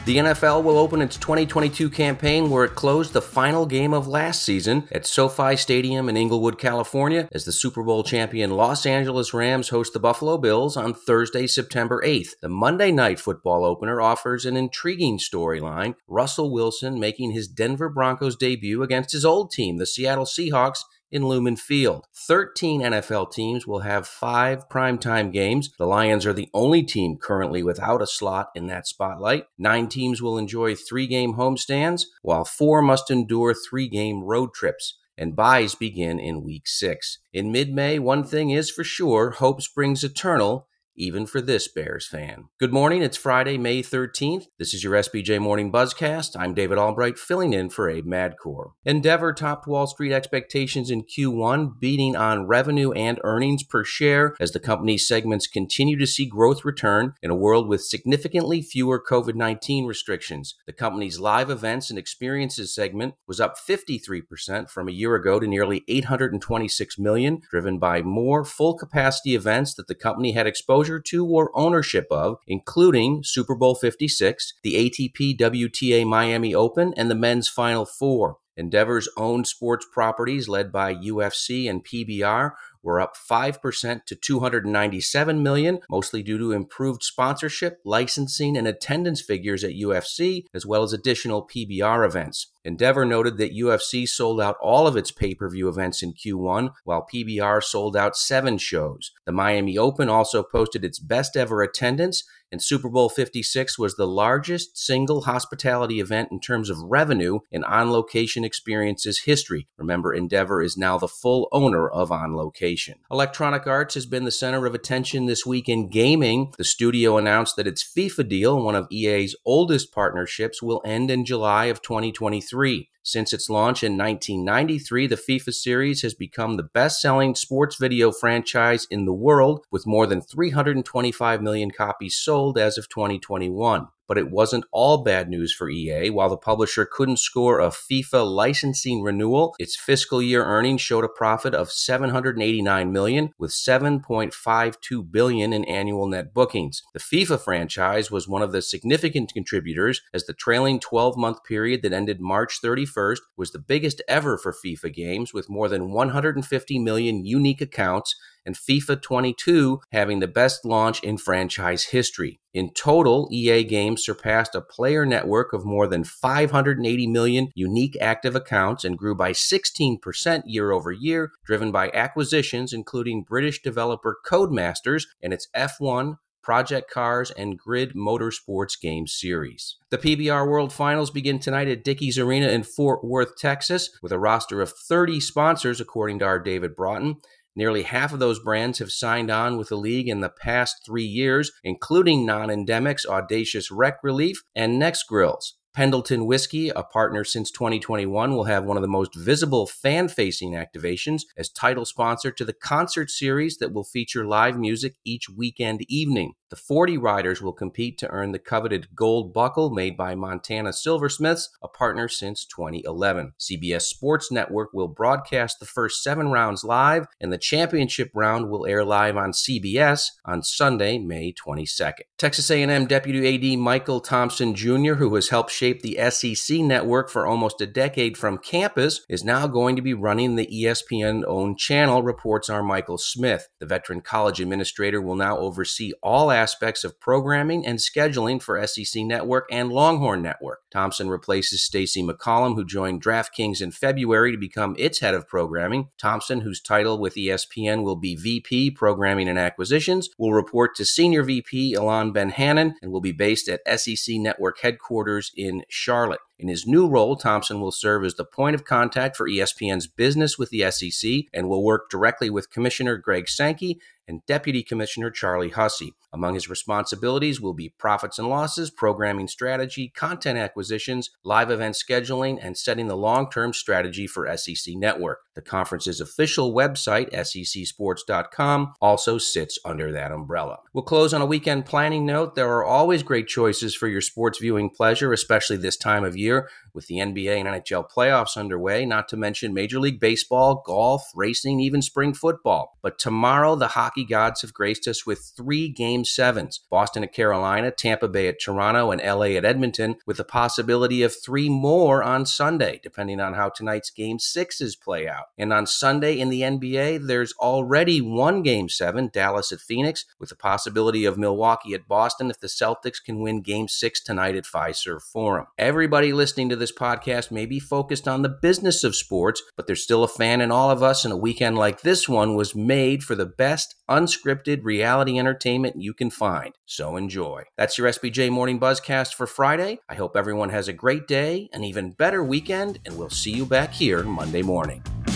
The NFL will open its 2022 campaign where it closed the final game of last season at SoFi Stadium in Inglewood, California, as the Super Bowl champion Los Angeles Rams host the Buffalo Bills on Thursday, September 8th. The Monday Night Football opener offers an intriguing storyline, Russell Wilson making his Denver Broncos debut against his old team, the Seattle Seahawks, in Lumen Field. 13 NFL teams will have 5 primetime games. The Lions are the only team currently without a slot in that spotlight. 9 teams will enjoy 3-game homestands, while 4 must endure 3-game road trips. And byes begin in Week 6. In mid-May, one thing is for sure, hope springs eternal, even for this Bears fan. Good morning, it's Friday, May 13th. This is your SBJ Morning Buzzcast. I'm David Albright, filling in for Abe Madkour. Endeavor topped Wall Street expectations in Q1, beating on revenue and earnings per share as the company's segments continue to see growth return in a world with significantly fewer COVID-19 restrictions. The company's live events and experiences segment was up 53% from a year ago to nearly $826 million, driven by more full-capacity events that the company had exposure to or ownership of, including Super Bowl 56, the ATP WTA Miami Open, and the men's Final Four. Endeavor's owned sports properties, led by UFC and PBR, were up 5% to $297 million, mostly due to improved sponsorship, licensing, and attendance figures at UFC, as well as additional PBR events. Endeavor noted that UFC sold out all of its pay-per-view events in Q1, while PBR sold out 7 shows. The Miami Open also posted its best ever attendance, and Super Bowl 56 was the largest single hospitality event in terms of revenue in On Location Experiences history. Remember, Endeavor is now the full owner of On Location. Electronic Arts has been the center of attention this week in gaming. The studio announced that its FIFA deal, one of EA's oldest partnerships, will end in July of 2023. Since its launch in 1993, the FIFA series has become the best-selling sports video franchise in the world, with more than 325 million copies sold as of 2021. But it wasn't all bad news for EA. While the publisher couldn't score a FIFA licensing renewal, its fiscal year earnings showed a profit of $789 million, with $7.52 billion in annual net bookings. The FIFA franchise was one of the significant contributors, as the trailing 12-month period that ended March 31st was the biggest ever for FIFA games, with more than 150 million unique accounts, and FIFA 22 having the best launch in franchise history. In total, EA Games surpassed a player network of more than 580 million unique active accounts and grew by 16% year over year, driven by acquisitions including British developer Codemasters and its F1, Project Cars, and Grid Motorsports game series. The PBR World Finals begin tonight at Dickies Arena in Fort Worth, Texas, with a roster of 30 sponsors, according to our David Broughton. Nearly half of those brands have signed on with the league in the past 3 years, including non-endemics Audacious Wreck Relief and Next Grills. Pendleton Whiskey, a partner since 2021, will have one of the most visible fan-facing activations as title sponsor to the concert series that will feature live music each weekend evening. The 40 riders will compete to earn the coveted gold buckle made by Montana Silversmiths, a partner since 2011. CBS Sports Network will broadcast the first 7 rounds live, and the championship round will air live on CBS on Sunday, May 22nd. Texas A&M Deputy AD Michael Thompson Jr., who has helped shape the SEC network for almost a decade from campus, is now going to be running the ESPN-owned channel, reports our Michael Smith. The veteran college administrator will now oversee all aspects of programming and scheduling for SEC Network and Longhorn Network. Thompson replaces Stacey McCollum, who joined DraftKings in February to become its head of programming. Thompson, whose title with ESPN will be VP Programming and Acquisitions, will report to Senior VP Ilan Ben-Hannon and will be based at SEC Network headquarters in Charlotte. In his new role, Thompson will serve as the point of contact for ESPN's business with the SEC and will work directly with Commissioner Greg Sankey and Deputy Commissioner Charlie Hussey. Among his responsibilities will be profits and losses, programming strategy, content acquisitions, live event scheduling, and setting the long-term strategy for SEC Network. The conference's official website, secsports.com, also sits under that umbrella. We'll close on a weekend planning note. There are always great choices for your sports viewing pleasure, especially this time of year with the NBA and NHL playoffs underway, not to mention Major League Baseball, golf, racing, even spring football. But tomorrow, the hockey hockey gods have graced us with 3 Game 7s. Boston at Carolina, Tampa Bay at Toronto, and LA at Edmonton, with the possibility of 3 more on Sunday, depending on how tonight's Game 6s play out. And on Sunday in the NBA, there's already 1 Game 7, Dallas at Phoenix, with the possibility of Milwaukee at Boston if the Celtics can win Game 6 tonight at Fiserv Forum. Everybody listening to this podcast may be focused on the business of sports, but there's still a fan in all of us, and a weekend like this one was made for the best unscripted reality entertainment you can find. So enjoy. That's your SBJ Morning Buzzcast for Friday. I hope everyone has a great day, an even better weekend, and we'll see you back here Monday morning.